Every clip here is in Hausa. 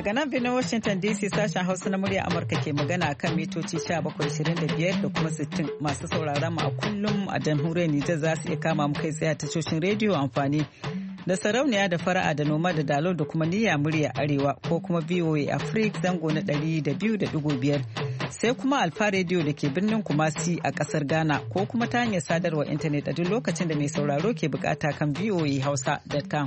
Daga nan birnin Washington DC sashen Hausa na murya Amurka ke magana kan mitoci 1725 da kuma 60 masu sauraron mu a kullum a jamhuriyar Nijar za su iya kama mu kai tsaye a tashoshin rediyo amfani da sarauniya da fara'a da noma da dalo da kuma niyya murya arewa ko kuma VOA Africa zango na 200.5 sai kuma Alfa Radio da ke birnin Kumasi a kasar Ghana ko kuma ta hanyar sadarwar intanet a duk lokacin da mai sauraro ke bukata kan voahausa.com.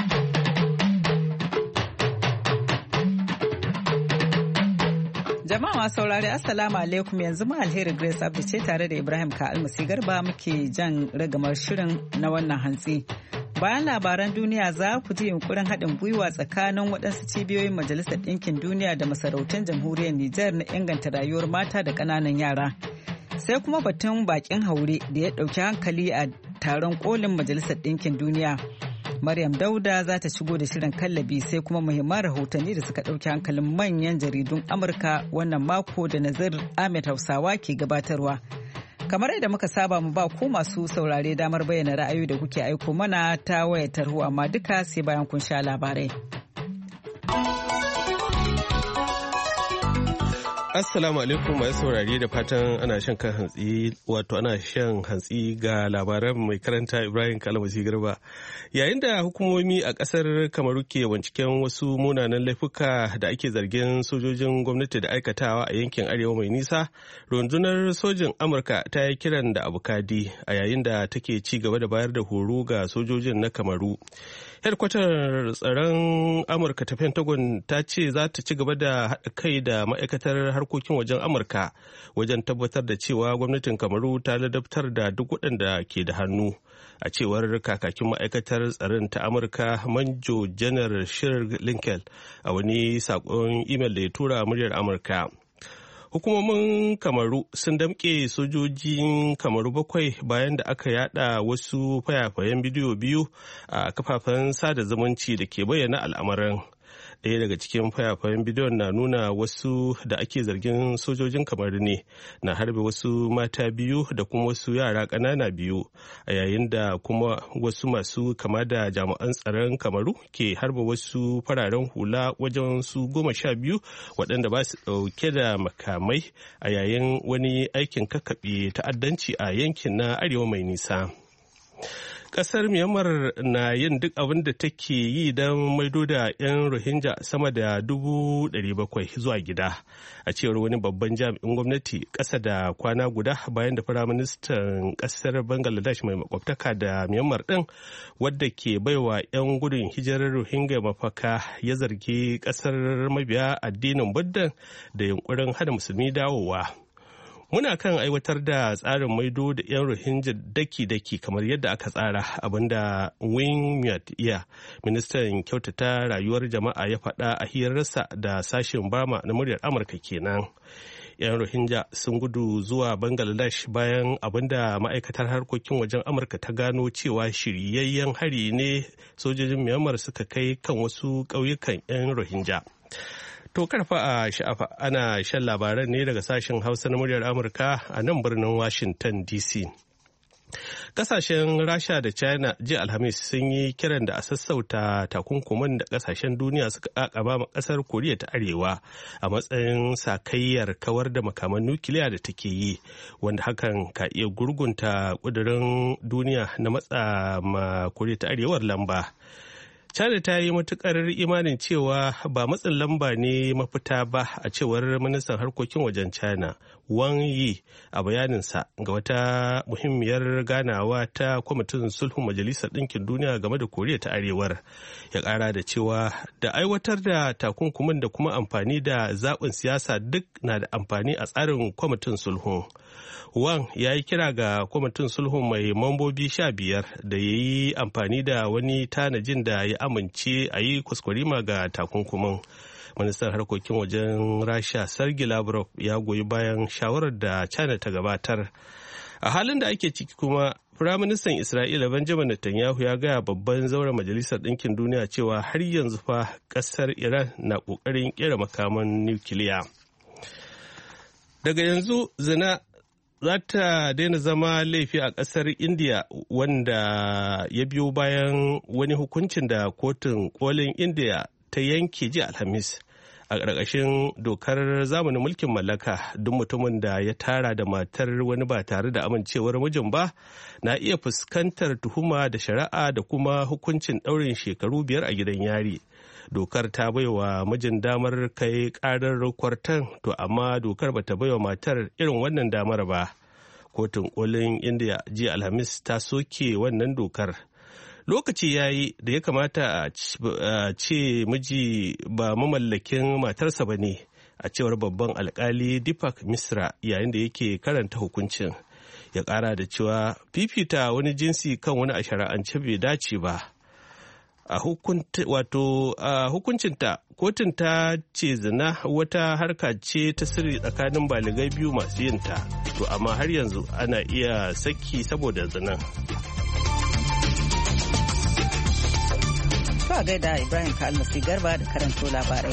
Jama'a saurari Assalamu alaikum yanzu ma Alheri Grace Abdi ce tare da Ibrahim Ka Almasi Garba muke jan ragamar shirin na wannan hantsi. Bayan labaran duniya za ku ji yunkurin haɗin gwiwa tsakanin waɗansu cibiyoyin Majalisar Ɗinkin Duniya da masarautun Jamhuriyar Nijar na inganta rayuwar mata da ƙananan yara. Sai kuma batun bakin haure da ya ɗauki hankali a taron kolin Majalisar Ɗinkin Duniya. Maryam Dauda za ta shigo da shirin kallabi sai kuma muhimman rahotanni da suka ɗauki hankalin manyan jaridun Amurka wannan mako da Nazir Ahmed Hausawa ke gabatarwa. Kamar yadda muka saba mu ba ku masu saurare damar bayyana ra'ayoyi da kuke aiko mana ta wayar tarho amma duka sai bayan kun sha labarai. Assalamu alaikum masu saurare da fatan ana shan kan hantsi wato ana shan hantsi ga labaran mai karanta Ibrahim Kalmasi Garba. Yayin da hukumomi a kasar Kamaru ke binciken wasu munanan laifuka da ake zargin sojojin gwamnati da aikatawa a yankin arewa mai nisa, rundunar sojin Amurka ta yi kiran da abu kadi a yayin da take ci gaba da bayar da horo ga sojojin na Kamaru. Hedkwatar tsaron Amurka ta Pentagon ta ce za ta ci gaba da haɗa kai da ma'aikatar harkokin wajen Amurka wajen tabbatar da cewa gwamnatin Kamaru ta ladabtar da duk waɗanda ke da hannu. A cewar kakakin ma'aikatar tsaron ta Amurka Manjo Janar Shir Lincoln a wani saƙon imel da ya tura muryar Amurka. Hukumomin Kamaru sun damƙe sojojin Kamaru 7 bayan da aka yada wasu fayafayen bidiyo 2 a kafafen sada zumunci da ke bayyana al'amarin. Ɗaya daga cikin fayafayen bidiyon na nuna wasu da ake zargin sojojin Kamaru ne na harbe wasu mata 2 da kuma wasu yara ƙanana 2 a yayin da kuma wasu masu kama da jami'an tsaron Kamaru ke harba wasu fararen hula wajen su 12 waɗanda ba su ɗauke da makamai a yayin wani aikin kakkaɓe ta'addanci a yankin na arewa mai nisa. Kasar Myanmar na yin duk abin da take yi don maido da 'yan Rohingya sama da 700,000 zuwa gida, a cewar wani babban jami'in gwamnati ƙasa da kwana guda bayan da Firaministan ƙasar Bangladesh mai makwabtaka da Myanmar ɗin wadda ke baiwa 'yan gudun hijirar Rohingya mafaka ya zargi ƙasar mabiya addinin Buddha da yunkurin hana musulmi dawowa. Muna kan aiwatar da tsarin maido da 'yan Rohingya daki-daki kamar yadda aka tsara, abinda Wing Myat Iya, ministan kyautata rayuwar jama'a ya faɗa a hirarsa da sashen Bama na muryar Amurka kenan. 'Yan Rohingya sun gudu zuwa Bangladesh bayan abinda ma'aikatar harkokin wajen Amurka ta gano cewa shiryayyen hari ne sojojin Myanmar suka kai kan wasu ƙauyukan 'yan Rohingya. To karfa a sha'afa ana shan labaran ne daga sashen Hausa na muryar Amurka a nan birnin Washington DC. Kasashen Rasha da China jiya Alhamis sun yi kiran da a sassauta takunkuman da kasashen duniya suka kakaba ma kasar Koriya ta Arewa a matsayin sakayyar kawar da makaman nukiliya da take yi, wanda hakan ka iya gurgunta kudurin duniya na matsa ma Koriya ta Arewar lamba. China ta yi matukar imanin cewa ba matsin lamba ne mafita ba, a cewar ministan harkokin wajen China Wang Yi a bayaninsa ga wata muhimmiyar ganawa ta kwamitin sulhun Majalisar Ɗinkin Duniya game da Koriya ta Arewar. Ya ƙara da cewa da aiwatar da takunkumin da kuma amfani da zaɓin siyasa duk na da amfani a tsarin kwamitin sulhun. Wang ya yi kira ga kwamitin sulhun mai mambobi 15 da ya yi amfani da wani tanajin da ya amince a yi kwaskwarima ga takunkumin. Ministan harkokin wajen Rasha Sergei Lavrov ya goyi bayan shawarar da China ta gabatar. A halin da ake ciki kuma, Firaministan Isra'ila Benjamin Netanyahu ya gaya babban zauren Majalisar Ɗinkin Duniya cewa har yanzu fa ƙasar Iran na ƙoƙarin ƙera makaman nukiliya. Daga yanzu zina za ta daina zama laifi a ƙasar India, wanda ya biyo bayan wani hukuncin da kotun kolin India ta yanke jiya Alhamis. a ƙarƙashin dokar zamanin mulkin mallaka duk mutumin da ya tara da matar wani ba tare da amincewar mijin ba na iya fuskantar tuhuma da shari'a da kuma hukuncin ɗaurin shekaru 5 a gidan yari. Dokar ta baiwa mijin damar kai ƙarar kwartan, to amma dokar bata baiwa matar irin wannan damar ba. Kotun kolin India jiya Alhamis ta soke wannan dokar. Lokaci ya yi da ya kamata a ce miji ba mamallakin matarsa ba ne, a cewar babban alkali Deepak Misra yayin da yake karanta hukuncin. Ya kara da cewa fifita wani jinsi kan wani a shari'ance bai dace ba. A hukuncinta, kotun ta ce zina wata harka ce ta sirri tsakanin baligai biyu masu yinta, to amma har yanzu ana iya saki saboda zinan. Ba gaida Ibrahim Kalmasi Garba da karanto labarai.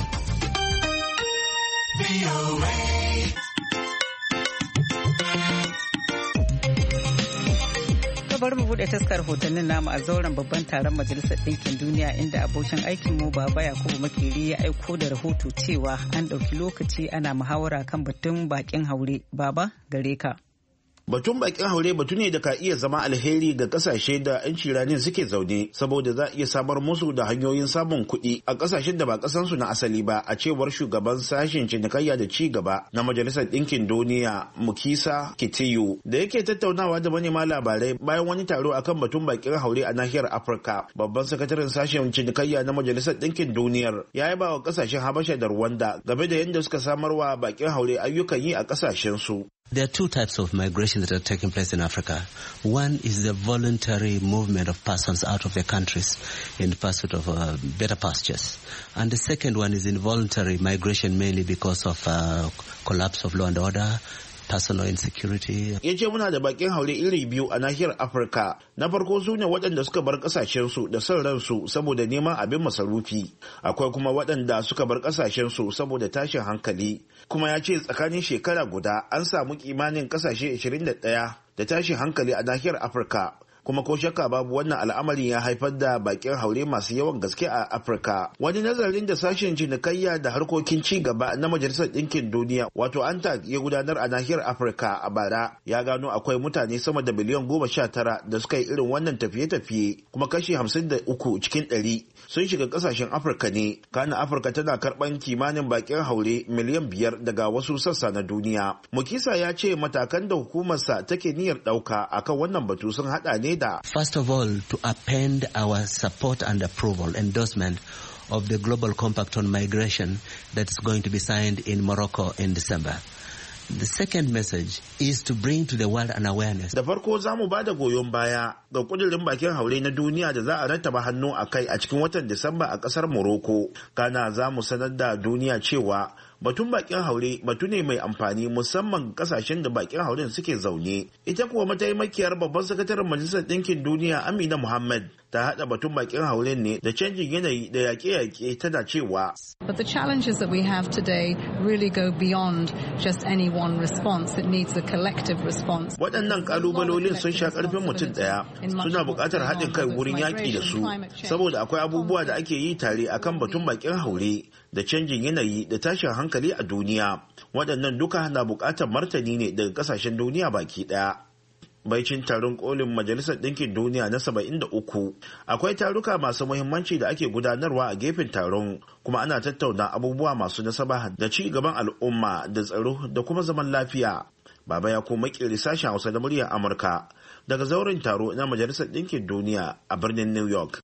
Bari mu bude taskar hotonnin namu a zauren babban taron Majalisar Ɗinkin Duniya inda abokin aikinmu Baba Yakubu Makeri ya aiko da rahoto cewa an ɗauki lokaci ana muhawara kan batun bakin haure. Baba, gare ka. Batun bakin haure batu ne da ka iya zama alheri ga kasashe da 'yan ciranin suke zaune saboda za a iya samar musu da hanyoyin samun kuɗi a kasashen da ba kasansu na asali ba, a cewar shugaban sashen cinikayya da ci gaba na Majalisar Ɗinkin Duniya Mukisa Kitiyu da yake tattaunawa da manema labarai bayan wani taro akan batun bakin haure a nahiyar Afirka. Babban sakataren sashen cinikayya na Majalisar Ɗinkin Duniyar ya yaba wa kasashen Habasha da Rwanda game da yadda suka samarwa bakin haure ayyukan yi a kasashen su. There are two types of migration that are taking place in Africa. One is the voluntary movement of persons out of their countries in pursuit of better pastures. And the second one is involuntary migration, mainly because of collapse of law and order, personal insecurity. Ya ce muna da bakin haure iri biyu a nahiyar Afirka. Na farko su ne waɗanda suka bar ƙasashensu da son ransu saboda neman abin masarufi. Akwai kuma waɗanda suka bar ƙasashensu saboda tashin hankali. Kuma ya ce tsakanin shekara guda an samu kimanin ƙasashe 21 da tashin hankali a nahiyar Afirka. Kuma ko shakka babu wannan al'amarin ya haifar da bakin haure masu yawan gaske a Afirka. Wani nazarin da sashen cinikayya da harkokin ci gaba na Majalisar Ɗinkin Duniya wato ANTAD ya gudanar a nahiyar Afirka a bara ya gano akwai mutane sama da miliyan 19 da suka yi irin wannan tafiye-tafiye, kuma kashi 53 cikin 100 sun shiga kasashen Afirka ne. Kana Afirka tana karɓan kimanin bakin haure miliyan 5 daga wasu sassa na duniya. Mukisa ya ce matakan da hukumarsa take niyyar ɗauka akan wannan batu sun haɗa ne da first of all, to append our support and approval, endorsement of the Global Compact on Migration that is going to be signed in Morocco in December. The second message is to bring to the world an awareness. Da farko za mu ba da goyon baya ga kudirin bakin haure na duniya da za a rattaba hannu a kai a cikin watan Disamba a kasar Morocco. Kana za mu sanar da duniya cewa batun bakin haure batu ne mai amfani musamman kasashen da bakin hauren suke zaune. Ita kuwa mataimakiyar babban sakataren Majalisar Ɗinkin Duniya Amina Muhammad ta hada batun bakin hauren ne da canjin yanayi da yaƙe-yaƙe, tana cewa. But the challenges that we have today really go beyond just any one response. It needs a collective response. Waɗannan ƙalubalolin sun sha ƙarfin mutum ɗaya, suna buƙatar haɗin kai wurin yaƙi da su, saboda akwai abubuwa da ake yi tare akan batun bakin haure da canjin yanayi da tashin hankali a duniya. Waɗannan duka na buƙatar martani ne daga ƙasashen duniya baki ɗaya. Baicin taron kolin Majalisar Ɗinkin Duniya na 73, akwai taruka masu muhimmanci da ake gudanarwa a gefen taron, kuma ana tattauna abubuwa masu nasaba da ci gaban al'umma da tsaro da kuma zaman lafiya. Baba ya kuma Makeri, sashen Hausa da muryar Amurka daga zauren taro na Majalisar Ɗinkin Duniya a birnin New York.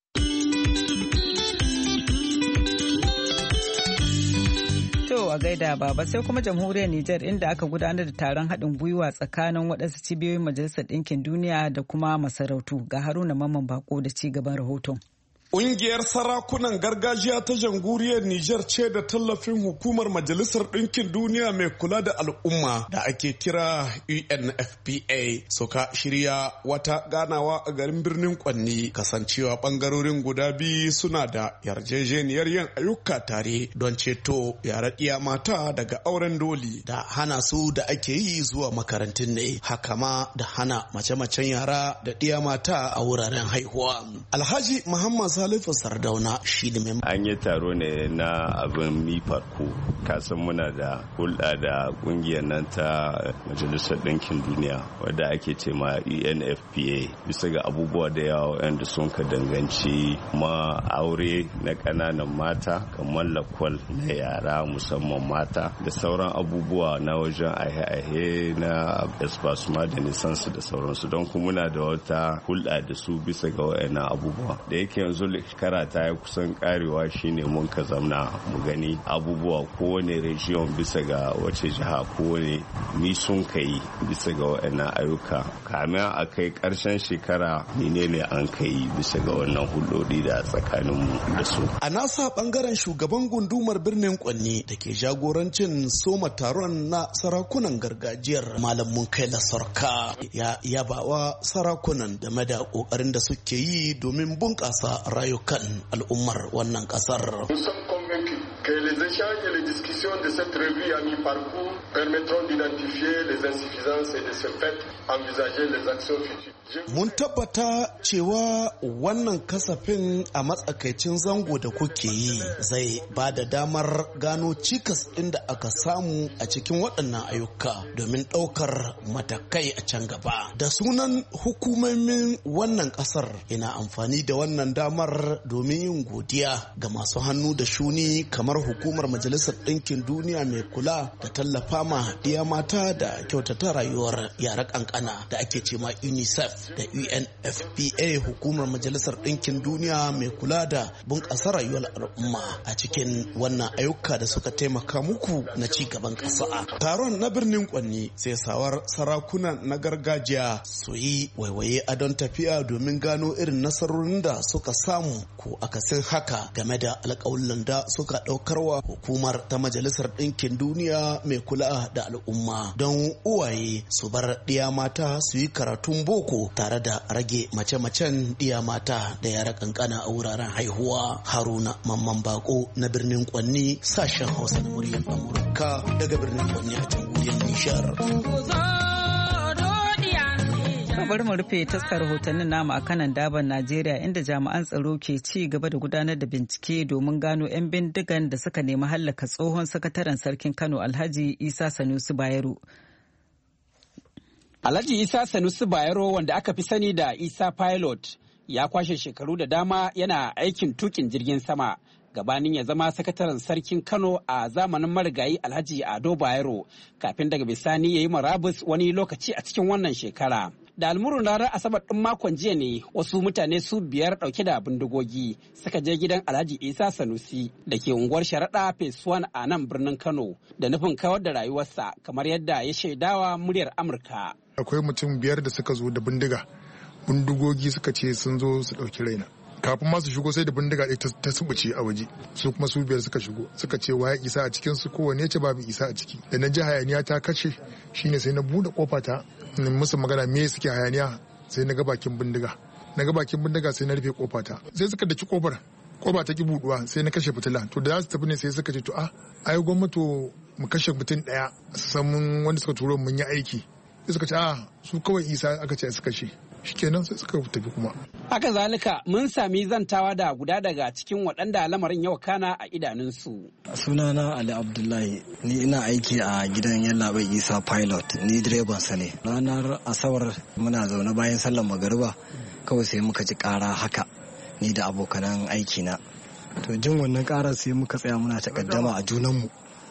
A gaida Baba, sai kuma jamhuriyar Nijar inda aka gudanar da taron haɗin gwiwa tsakanin waɗansu cibiyoyin Majalisar Ɗinkin Duniya da kuma masarautu. Ga Haruna Mamman Bako da ci gaban rahoton. Ƙungiyar sarakunan gargajiya ta jamhuriyar Nijar ce da tallafin hukumar Majalisar Ɗinkin Duniya mai kula da al'umma da ake kira UNFPA suka shirya wata ganawa a garin birnin Kwanni, kasancewa ɓangarorin guda biyu suna da yarjejeniyar yin ayyuka tare don ceto yara ɗiya mata daga auren doli da hana su da ake yi zuwa makarantun ne, haka ma da hana mace-macen yara da ɗiya mata a wuraren haihuwa. Alhaji Muhammad Salifu Sardauna shi da mai. An yi taro ne na abin mifarko, kasan muna da hulɗa da ƙungiyar nan ta Majalisar Ɗinkin Duniya wadda ake ce ma UNFPA bisa ga abubuwa da yawa wanda sun ka danganci ma aure na ƙananan mata kamar lakwal na yara musamman mata da sauran abubuwa na wajen aihe na espasuma da nisansu da sauransu don kuma muna da wata hulɗa da su bisa ga wayannan abubuwa da yake yanzu shekara ta yi kusan karewa shine mun ka zamna mu gani abubuwa kowane region bisa ga wace jiha kowane ni sun kai bisa ga wayannan ayyuka kamin a kai karshen shekara menene an kai bisa ga wannan hulɗoɗi da tsakaninmu da su. A nasa bangaren shugaban gundumar birnin Kwanni da ke jagorancin soma taron na sarakunan gargajiyar Malam Munkaila Sarka ya yabawa sarakunan game da kokarin da suke yi domin bunƙasa rayukan al'ummar wannan ƙasar. Que les échanges et les discussions de cette revue à mi-parcours permettront d'identifier les insuffisances et de ce fait envisager les actions futures. Mun tabbata cewa wannan kasafin a matsakaicin zango da kuke yi zai ba da damar gano cikas ɗin da aka samu a cikin waɗannan ayyuka domin ɗaukar matakai a can gaba. Da sunan hukumomin wannan ƙasar ina amfani da wannan damar domin yin godiya ga masu hannu da shuni kamar hukumar Majalisar Ɗinkin Duniya mai kula da tallafa ma ɗiya mata da kyautata rayuwar yara ƙanƙana da ake ce ma UNICEF da UNFPA hukumar Majalisar Ɗinkin Duniya mai kula da bunƙasa rayuwar al'umma a cikin wannan ayyuka da suka taimaka muku na ci gaban ƙasa. Taron na birnin Kwanni sai sawar sarakunan na gargajiya su yi waiwaye a don tafiya domin gano irin nasarorin da suka samu ko akasin haka game da alƙawullan da suka ɗaukarwa hukumar ta Majalisar Ɗinkin Duniya mai kula da al'umma don uwaye su bar ɗiya mata su yi karatun boko tare da rage mace-macen ɗiya mata da yara kankana a wuraren haihuwa. Haruna Mamman Bako na birnin Kwanni, sashen Hausa na muryar Amurka daga birnin Kwanni a jamhuriyar Nijar. Bari mu rufe taskar rahotannin namu a kanan daban Najeriya inda jami'an tsaro ke ci gaba da gudanar da bincike domin gano 'yan bindigan da suka nemi hallaka tsohon sakataren sarkin Kano Alhaji Isa Sanusi Bayero. Alhaji Isa Sanusi Bayero wanda aka fi sani da Isa Pilot ya kwashe shekaru da dama yana aikin tukin jirgin sama gabanin ya zama sakataren sarkin Kano a zamanin marigayi Alhaji Ado Bayero kafin daga bisani ya yi murabus wani lokaci a cikin wannan shekara. Da almurun ranar Asabar ɗin makon jiya ne wasu mutane su 5 ɗauke da bindigogi suka je gidan Alhaji Isa Sanusi da ke unguwar Sharaɗa Phase 1 a nan birnin Kano da nufin kawar da rayuwarsa kamar yadda ya shaidawa muryar Amurka. Akwai mutum 5 da suka zo da bindigogi suka ce sun zo su ɗauki raina. Kafin ma su shigo sai da bindiga ɗaya ta subuce a waje su kuma su 5 suka shigo suka ce waye Isa a cikin su kowane ce babu Isa a ciki da na ji hayaniya ta kace shine sai na bude kofa ta musu magana me suke hayaniya sai na ga bakin bindiga sai na rufe kofa ta sai suka daki kofa ta ki buduwa sai na kashe fitila to da za su tafi ne sai suka ce to ai gwamnati mu kashe mutum daya san mun wanda suka turo mun yi aiki sai suka ce su kawai Isa aka ce su kashe shikenan sai suka tafi kuma. Haka zalika mun sami zantawa da guda daga cikin waɗanda lamarin yau kana a idanunsu. Sunana Ali Abdullahi, ni ina aiki a gidan Yallaɓai Isa Pilot, ni direban sa ne. Ranar Asabar muna zaune bayan sallar magariba kawai sai muka ji ƙara haka ni da abokanan aiki na. To jin wannan ƙarar sai muka tsaya muna takaddama a junanmu.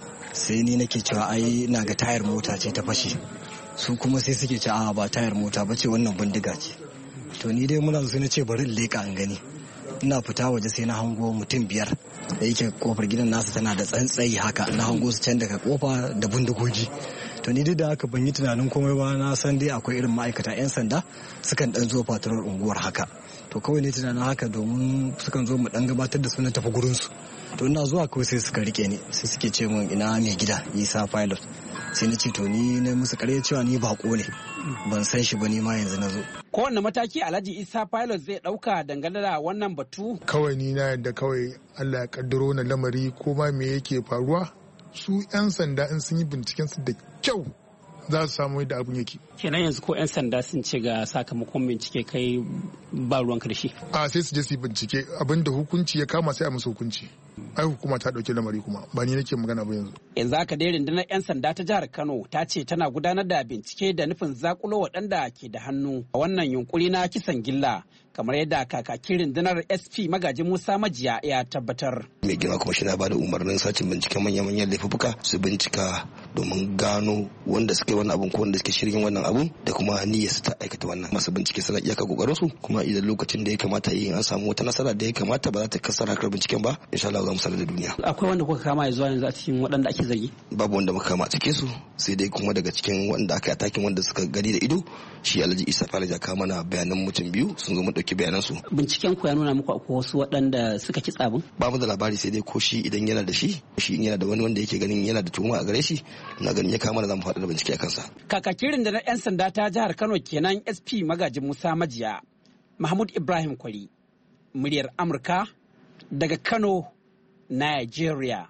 Sai ni nake cewa ai ina ga tayar mota ce ta fashe. Su kuma sai suke ce ba tayar mota ba ce wannan bindiga ce. To ni dai muna zo na ce bari in leka an gani. Ina fita waje sai na hango mutum 5 da yake kofar gidan nasu tana da tsantsayi haka na hango su can daga kofa da bindigogi. To ni dai da haka ban yi tunanin komai ba na san dai akwai irin ma'aikata 'yan sanda sukan dan zo fatarar unguwar haka. To kawai ne tunanin haka domin sukan zo mu dan gabatar da su na tafi gurin su. To ina zuwa kawai sai suka rike ni sai suke ce min ina mai gida Isa Pilot. Sai na ce to ni na musu ƙarya cewa ni bako ne ban san shi ba ni ma yanzu na zo. Kowanne mataki Alhaji Isa Pilot zai ɗauka dangane da wannan batu? Kawai ni na yadda kawai Allah ya kaddaro na lamari ko ma me yake faruwa su 'yan sanda in sun yi binciken su da kyau za su samu yadda abin yake. Kenan yanzu ko 'yan sanda sun ce ga sakamakon bincike kai ba ruwan karshe. A sai su je su bincike abin da hukunci ya kama sai a musu hukunci. Ai hukuma ta dauke lamari kuma ba ni nake magana ba yanzu. Yanzu haka dai rundunar 'yan sanda ta jihar Kano ta ce tana gudanar da bincike da nufin zakulo waɗanda ke da hannu a wannan yunkuri na kisan gilla. Kamar yadda kakakin rundunar SP Magaji Musa Majiya ya tabbatar. Mai girma kuma shi na bada umarnin sacin binciken manyan laifuka su bincika domin gano wanda suka yi wannan abun ko wanda suke shirin wannan abun da kuma niyyar su ta aikata wannan. Masu bincike suna iyaka kokarin su kuma idan lokacin da ya kamata yi an samu wata nasara da ya kamata ba za ta kasara harkar binciken ba insha Allah za mu sanar da duniya. Akwai wanda kuka kama zuwa yanzu a cikin waɗanda ake zargi? Babu wanda muka kama a cikin su sai dai kuma daga cikin wanda aka yi atakin wanda suka gani da ido shi Alhaji Isa Falaja ka mana bayanan mutum biyu sun zo mu dauki bayanan su. Binciken ku ya nuna muku akwai wasu waɗanda suka kitsa abin? Ba mu da labari sai dai ko shi idan yana da shi in yana da wani wanda yake ganin yana da tuhuma a gare shi na ganin ya kama da zamu faɗa da bincike a kansa. Kakakin da na 'yan sanda ta jihar Kano kenan SP Magaji Musa Majiya. Mahmud Ibrahim Kwari, muryar Amurka daga Kano, Nigeria.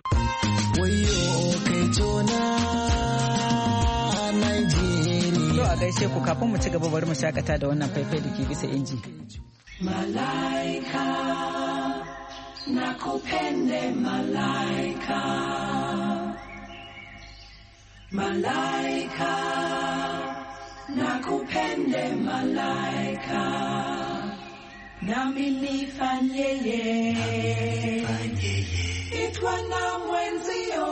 To a gaishe ku kafin mu ci gaba bari mu shakata da wannan faifai da ke bisa inji. Malaika nakupende malaika, malaika nakupende malaika, nami nifanyeye itwa na mwenzio,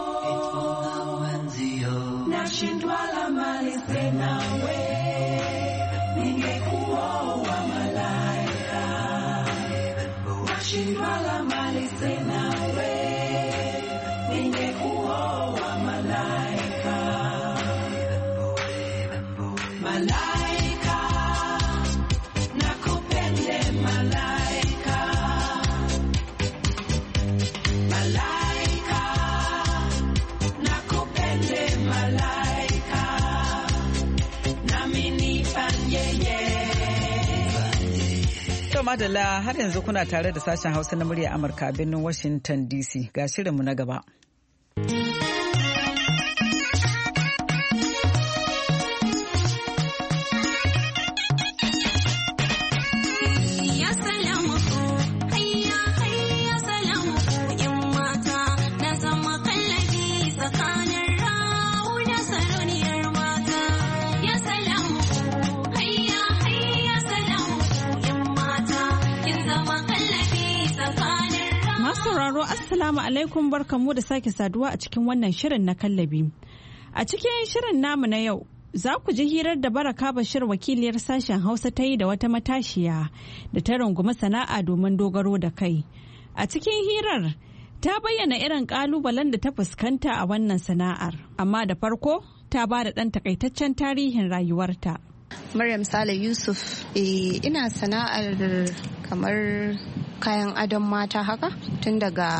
nashindwa la mali nawe ningekuoa malaika, nashindwa la mali nawe ningekuoa malaika, malaika nakupende malaika, malaika nakupende malaika, nami nifanyeye. To madalla har yanzu kuna tare da sashen Hausa na murya Amurka a birnin Washington DC ga shirinmu na gaba. sauraro assalamu alaikum barkamu da sake saduwa a cikin wannan shirin na kallabi. A cikin shirin namu na yau za ku ji hirar da Baraka Bashir wakiliyar sashen Hausa ta yi da wata matashiya da ta rungumi sana'a domin dogaro da kai. A cikin hirar ta bayyana irin kalubalen da ta fuskanta a wannan sana'ar, amma da farko ta ba da ɗan takaitaccen tarihin rayuwarta. Maryam Sale Yusuf, ina sana'ar kamar kayan adon mata haka, tun daga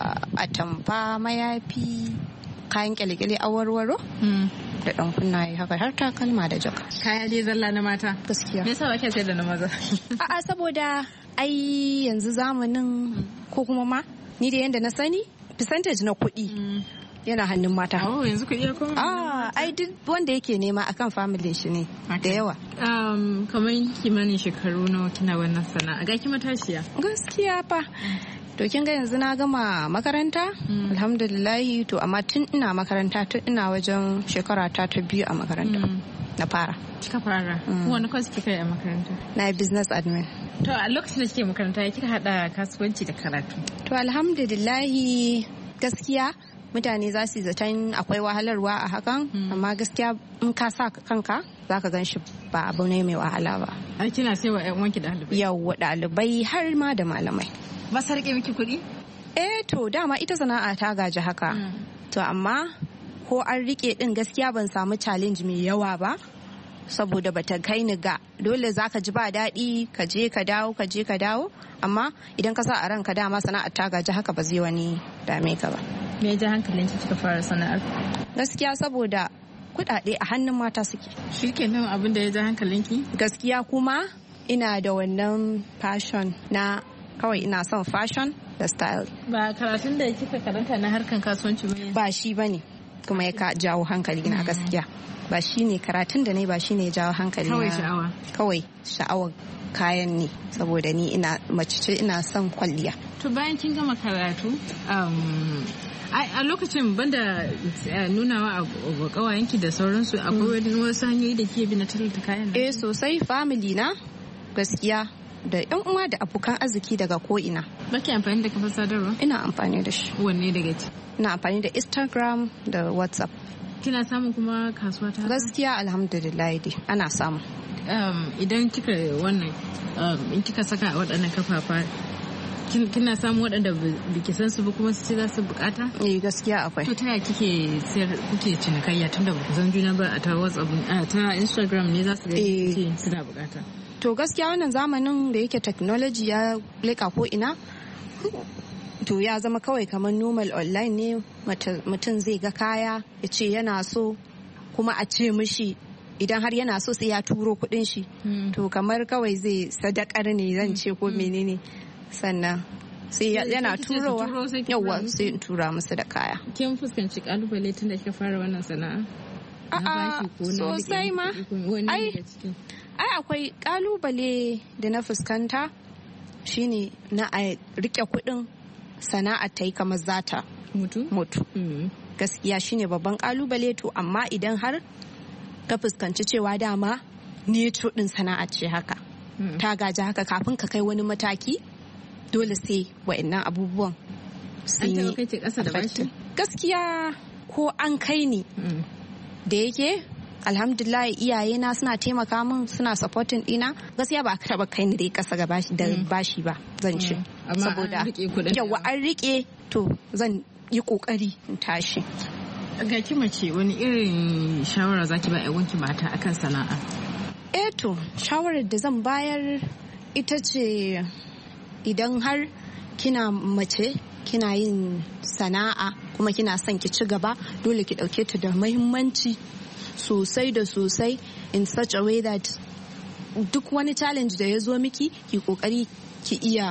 atamfa, mayafi, kayan kyale-kyale, awarwaro da dan kunnaye haka har takalma da jaka. Kaya dai zalla na mata. Gaskiya. Me yasa ba ke sai da na maza? A'a saboda ai yanzu zamanin ko kuma ma ni da yanda na sani percentage na kuɗi yana hannun mata. Oh, yanzu kuɗi ya koma? Ai duk wanda yake nema akan family shi ne da yawa. Kamar kimanin shekaru nawa kina wannan sana'a? Ga ki matashiya. Gaskiya fa. To kin ga yanzu na gama makaranta, alhamdulillahi, to amma tun ina makaranta tun ina wajen shekara ta biyu a makaranta na fara. Kika fara? Wani kwas kika yi a makaranta? Na yi business admin. To a lokacin da kike makaranta ya kika hada kasuwanci da karatu? To alhamdulillahi gaskiya mutane za su zaton akwai wahalarwa a hakan, amma gaskiya in ka sa kanka za ka gan shi ba abu ne mai wahala ba. Ai kina sai wa 'yan wanki da ɗalibai? Yawwa ɗalibai har ma da malamai. Ba sa rike miki kuɗi? To dama ita sana'a ta gaji haka. To amma ko an rike din gaskiya ban samu challenge mai yawa ba. Saboda bata kai ni ga dole zaka ji ba daɗi ka je ka dawo amma idan ka sa a ranka dama sana'ar ta gaji haka ba zai wani dame ka ba. Me ja hankalinki kika fara sana'ar? Gaskiya saboda kuɗaɗe a hannun mata suke. Shikenan abin da ya ja hankalinki? Gaskiya kuma ina da wannan passion na kawai ina son fashion da style. Ba karatun da kika karanta na harkan kasuwanci ba? Ba shi bane kuma ya jawo hankali na gaskiya. ba shine karatun da ne ba shine jawo hankali Kawai na. sha'awa. Kawai sha'awar kayan ne saboda ni ina mace ce ina son kwalliya. To bayan kin gama karatu a lokacin banda nunawa a kawayenki da sauransu akwai wasu hanyoyi da ke bi na tallata kayan nan? Sosai, family na gaskiya da yan uwa da abokan arziki daga ko'ina. Baki amfani da kafar sadarwa? Ina amfani da shi. Wanne daga ci? Ina amfani da Instagram da WhatsApp. Kina samun kuma kasuwa ta? Gaskiya alhamdulillah dai ana samu. Idan kika wannan in kika saka a waɗannan kafafa kina samun waɗanda biki san su ba kuma su ce za su bukata? Gaskiya akwai. To ta yaya kike sayar kuke cinikayya tunda ba ku san juna ba a ta WhatsApp ta Instagram ne za su ga suna bukata? To gaskiya wannan zamanin da yake technology ya leka ko ina to ya zama kawai kamar normal online ne mutum zai ga kaya ya ce yana so kuma a ce mishi idan har yana so sai ya turo kudin shi to kamar kawai zai sadakar ne zan ce ko menene sannan sai yana turowa yawa sai in tura musu da kaya. Kin fuskanci kalubale tun da kika fara wannan sana'a? A'a sosai ma ai akwai kalubale da na fuskanta shine na a rike kudin sana'a ta yi kamar zata mutu gaskiya shine babban kalubale. To amma idan har ka fuskanci cewa dama ne din sana'a ce haka ta gaji haka kafin ka kai wani mataki dole sai wa'annan abubuwan sun yi gaskiya ko an kai ni da yake alhamdulillah iyayena suna taimaka min suna supporting dina gaskiya ba ka taba kai ni dai kasa da bashi ba zan ce saboda yawa an rike to zan yi kokari in tashi. Ga ki mace wani irin shawara zaki ba ƴan mata akan sana'a? To shawarar da zan bayar ita ce idan har kina mace kina yin sana'a kuma kina son ki ci gaba dole ki dauke ta da muhimmanci sosai da sosai in such a way that duk wani challenge da ya zo miki ki kokari ki iya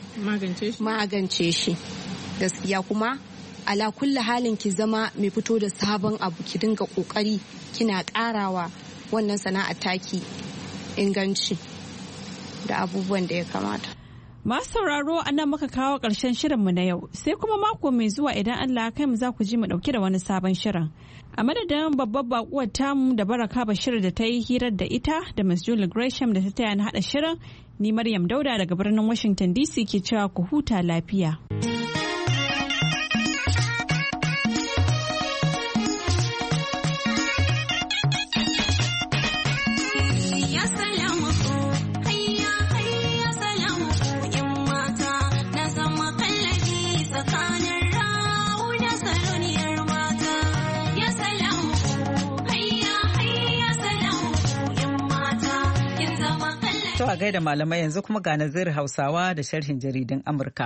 magance shi gaskiya kuma ala kulli halin ki zama mai fito da sabon abu ki dinga kokari kina karawa wannan sana'ar taki inganci da abubuwan da ya kamata. Masu sauraro a nan muka kawo ƙarshen shirinmu na yau sai kuma mako mai zuwa idan Allah kai mu za ku ji mu ɗauke da wani sabon shirin. A madadin babbar bakuwar tamu da Baraka Bashir da ta yi hirar da ita da Miss Julie Gresham da ta taya na haɗa shirin, ni Maryam Dauda daga birnin Washington DC ke cewa ku huta lafiya. To a gaida malamai yanzu kuma ga Nazir Hausawa da sharhin jaridun Amurka.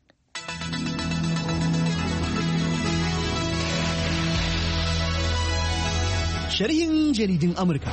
Sharhin jaridun Amurka.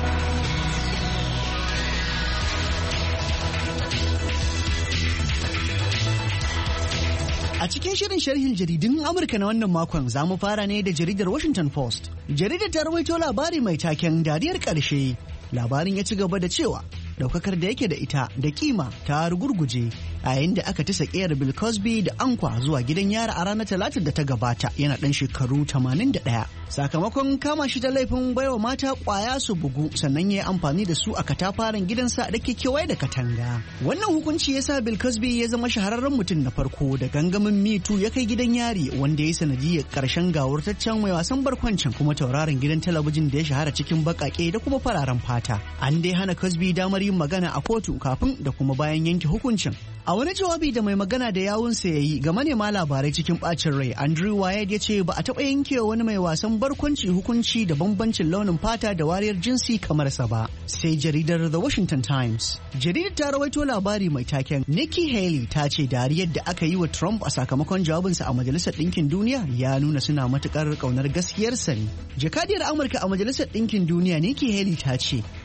A cikin shirin sharhin jaridun Amurka na wannan makon za mu fara ne da jaridar Washington Post. Jaridar ta rawaito labari mai taken dariyar ƙarshe. Labarin ya ci gaba da cewa daukakar da yake da ita da kima ta rugurguje a yayin da aka tisa ƙeyar Bill Cosby da ankwa zuwa gidan yara a ranar Talatin da ta gabata yana ɗan shekaru 81 sakamakon kama shi da laifin baiwa mata ƙwaya su bugu sannan ya yi amfani da su a katafaren gidansa da ke kewaye da katanga. Wannan hukunci ya sa Bill Cosby ya zama shahararren mutum na farko da gangamin Me Too ya kai gidan yari wanda ya yi sanadiyar ƙarshen gawurtaccen mai wasan barkwancin kuma tauraron gidan talabijin da ya shahara cikin baƙaƙe da kuma fararen fata. An dai hana Cosby damar yin magana a kotu kafin da kuma bayan yanke hukuncin. A wani jawabi da mai magana da yawunsa ya yi ga manema labarai cikin bacin rai, Andrew Wyatt ya ce ba a taɓa yankewa wani mai wasan barkwanci hukunci da bambancin launin fata da wariyar jinsi kamar sa ba. Sai jaridar The Washington Times. Jaridar ta rawaito labari mai taken Nikki Haley ta ce dariyar da aka yi wa Trump a sakamakon jawabinsa a Majalisar Ɗinkin Duniya ya nuna suna matuƙar ƙaunar gaskiyarsa ne. Jakadiyar Amurka a Majalisar Ɗinkin Duniya Nikki Haley ta ce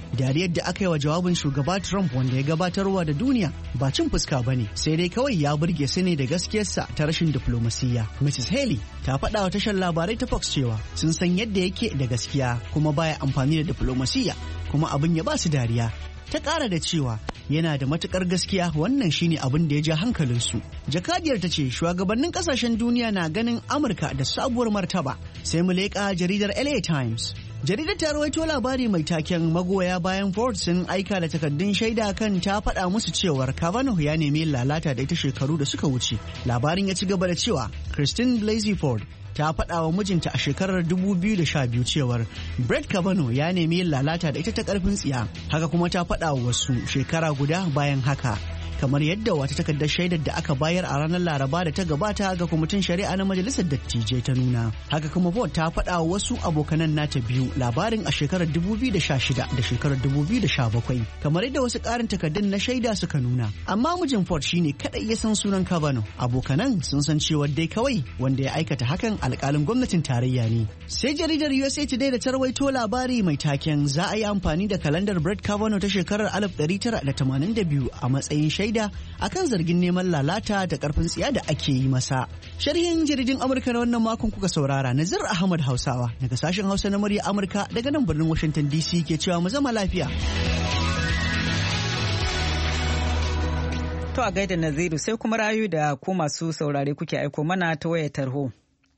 dariyar da aka yi wa jawabin shugaba Trump wanda ya gabatarwa da duniya ba cin fuska ba ne, sai dai kawai ya burge su ne da gaskiyarsa ta rashin diflomasiyya. Mrs. Haley ta faɗa wa tashar labarai ta Fox cewa sun san yadda yake da gaskiya kuma baya amfani da diflomasiyya, kuma abin ya ba su dariya. Ta ƙara da cewa yana da matukar gaskiya, wannan shine abin da ya ja hankalinsu. Jakadiyar ta ce shugabannin kasashen duniya na ganin Amurka da sabuwar martaba. Sai mu leƙa jaridar LA Times. Jaridar ta rawaito labari mai taken magoya bayan Ford sun aika da takardun shaida kan ta faɗa musu cewar Kavanaugh ya nemi lalata da ita shekaru da suka wuce. Labarin ya ci gaba da cewa Christine Blasey Ford ta faɗa wa mijinta a shekarar 2012 cewar Brett Kavanaugh ya nemi yin lalata da ita ta ƙarfin tsiya. Haka kuma ta faɗa wa wasu shekara guda bayan haka. Kamar yadda wata takardar shaidar da aka bayar a ranar Laraba da ta gabata ga kwamitin shari'a na majalisar dattijai ta nuna. Haka kuma Ford ta faɗa wa wasu abokanan nata biyu labarin a shekarar 2016 da shekarar 2017, kamar yadda wasu ƙarin takardun na shaida suka nuna. Amma mijin Ford shine kadai ya san sunan Kavanaugh. Abokanan sun san cewa dai kawai wanda ya aikata hakan alƙalin gwamnatin tarayya ne. Sai jaridar USA Today da ta rawaito labari mai taken za a yi amfani da kalandar Brett Kavanaugh ta shekarar 1982 a matsayin shaida akan zargin neman lalata da karfin tsiya da ake yi masa. Sharhin jaridin Amurka na wannan makon kuka saurara. Nazir Ahmad Hausawa daga sashen Hausa na murya Amurka daga nan birnin Washington DC ke cewa mu zama lafiya. To a gaida Naziru, sai kuma rayu da ku masu saurare kuke aiko mana ta wayar tarho.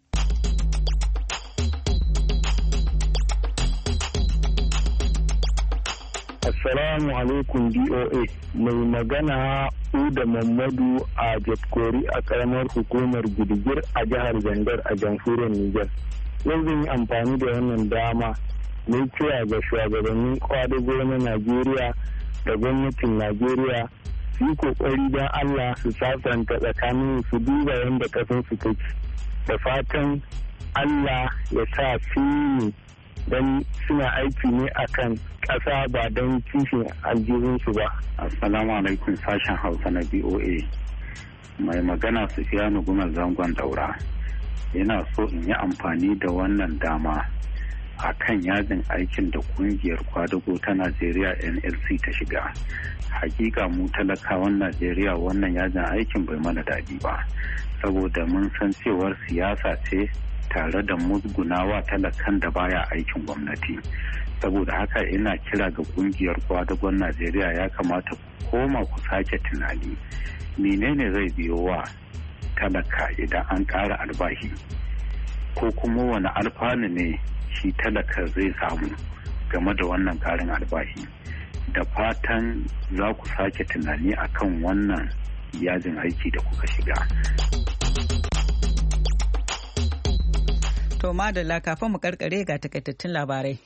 Assalamu alaikum DOA, mai magana Uda Mamadu a Jatkori a karamar hukumar Gidigir a jihar Zandar a jamhuriyar Nijar. Yau zan yi amfani da wannan dama mai kira ga shugabannin kwadago na Najeriya da gwamnatin Najeriya su yi kokari don Allah su sasanta tsakanin su duba yadda kasan su take. Da fatan Allah ya sa su don suna aiki ne akan ƙasa ba don kishin aljihunsu ba. Assalamu alaikum sashen Hausa na BOA. Mai magana Sufiyanu Gumar Zangon Daura. Yana so in yi amfani da wannan dama a kan yajin aikin da kungiyar kwadago ta Najeriya NLC ta shiga. Hakika mu talakawan Najeriya wannan yajin aikin bai mana daɗi ba. Saboda mun san cewar siyasa ce tare da musgunawa talakan da baya aikin gwamnati. Saboda haka ina kira ga kungiyar kwadagon Najeriya ya kamata ku koma ku sake tunani menene zai biyo wa talaka idan an ƙara albashi, ko kuma wani alfanu ne shi talaka zai samu game da wannan ƙarin albashi. Da fatan za ku sake tunani akan wannan yajin aiki da kuka shiga. To madalla, kafin mu karkare ga takaitattun labarai.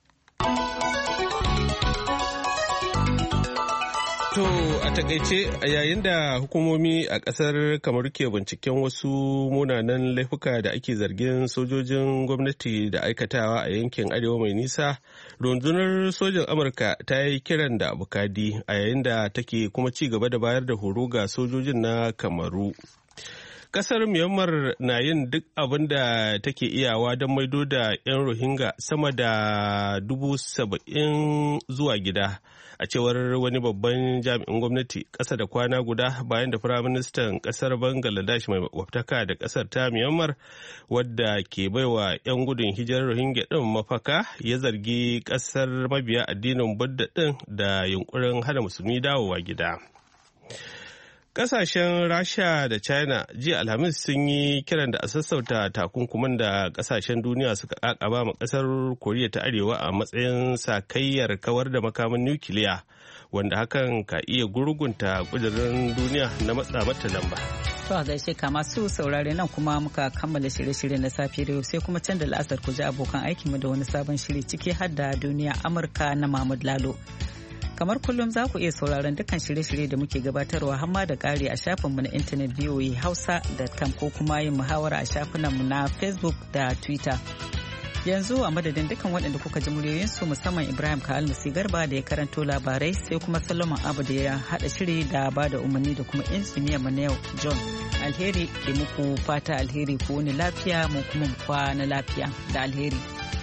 To a takaice, a yayin da hukumomi a kasar kamar ke binciken wasu munanan laifuka da ake zargin sojojin gwamnati da aikatawa a yankin arewa mai nisa, rundunar sojin Amurka ta yi kiran da abukadi a yayin da take kuma ci gaba da bayar da horo ga sojojin na Kamaru. Kasar Myanmar na yin duk abin da take iyawa don maido da 'yan Rohingya sama da 70,000 zuwa gida, a cewar wani babban jami'in gwamnati ƙasa da kwana guda bayan da Firaministan ƙasar Bangladesh mai makwabtaka da ƙasar ta Myanmar, wadda ke baiwa 'yan gudun hijirar Rohingya ɗin mafaka, ya zargi ƙasar mabiya addinin Buddha ɗin da yunkurin hana musulmi dawowa gida. Kasashen Rasha da China jiya Alhamis sun yi kiran da a sassauta takunkuman da kasashen duniya suka kakaba ma kasar Koriya ta Arewa a matsayin sakayyar kawar da makamin nukiliya, wanda hakan ka iya gurgunta kudirin duniya na matsa mata lamba. To a gaishe ka masu saurare, nan kuma muka kammala shirye-shirye na safe da yau, sai kuma can da la'asar ku ji abokan aikinmu da wani sabon shiri ciki har da duniya Amurka na Mahmud Lalo. Kamar kullum za ku iya sauraron dukkan shirye-shirye da muke gabatarwa hamma da ƙari a shafinmu na intanet voahausa.com ko kuma yin muhawara a shafinanmu na Facebook da Twitter. Yanzu a madadin dukkan waɗanda kuka ji muryoyinsu, musamman Ibrahim Ka'almasi Garba da ya karanto labarai, sai kuma Solomon Abu da ya haɗa shiri da ba da umarni, da kuma injiniya mu na yau John. Alheri ke muku fata alheri, ku wani lafiya mu kuma kwana lafiya da alheri.